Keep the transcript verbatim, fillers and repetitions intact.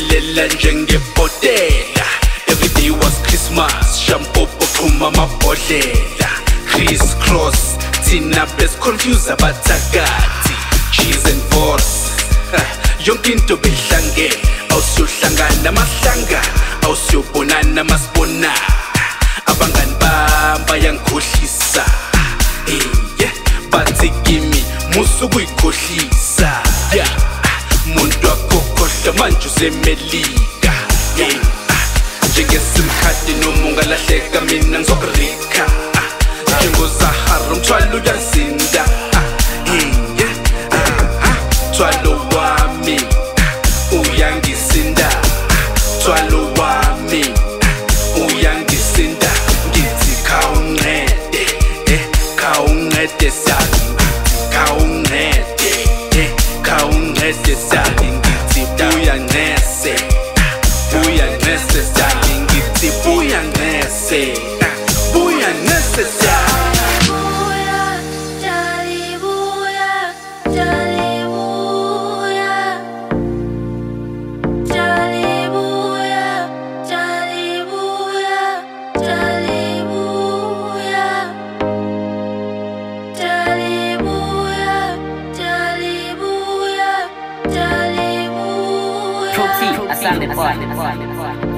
Uphelela njengebhotela. Every day was Christmas, shampoo phuma amabhodlela. Criss cross, thina best confuse abathakathi. Cheese and force, yonke into beyihlangene. Awusiyohlangana amahlanga, awusiyobonana masibona. Abangani bami bayangikhohlisa, hey, bathi kimi musu kuyikhohlisa. Yeah, muntu akukhohlwa manje usemelika. Yeah, njengesimkhadi noma ungalahleka mina ngizokurika. NjengoZahara umthwalo uyazinda. Hey, mthwalo wami uyangisinda. Mthwalo wami uyangisinda. Ngithi khawuncede, eh, khawuncede sali. Ngithi khawuncede, eh, khawuncede sali. Ngithi buya ngese, buya ngese sali. Ngithi buya ngese, buya ngese sali. Asante boy.